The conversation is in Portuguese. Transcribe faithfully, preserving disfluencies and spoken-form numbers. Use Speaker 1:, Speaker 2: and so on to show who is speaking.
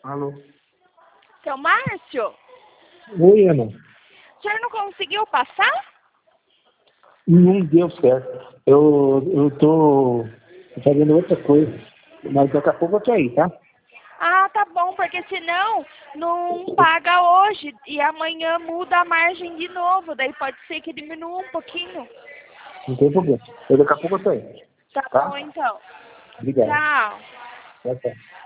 Speaker 1: Alô?
Speaker 2: Seu Márcio,
Speaker 1: Oi, Ana.
Speaker 2: o senhor não conseguiu passar?
Speaker 1: Não deu certo. Eu, eu tô fazendo outra coisa. Mas daqui a pouco eu tô aí, tá?
Speaker 2: Ah, tá bom, porque senão não paga hoje e amanhã muda a margem de novo. Daí pode ser que diminua um pouquinho.
Speaker 1: Não tem problema. Eu, daqui a pouco eu tô aí.
Speaker 2: Tá
Speaker 1: Tá?
Speaker 2: bom, então.
Speaker 1: Obrigado.
Speaker 2: Tchau.
Speaker 1: Tchau, tchau.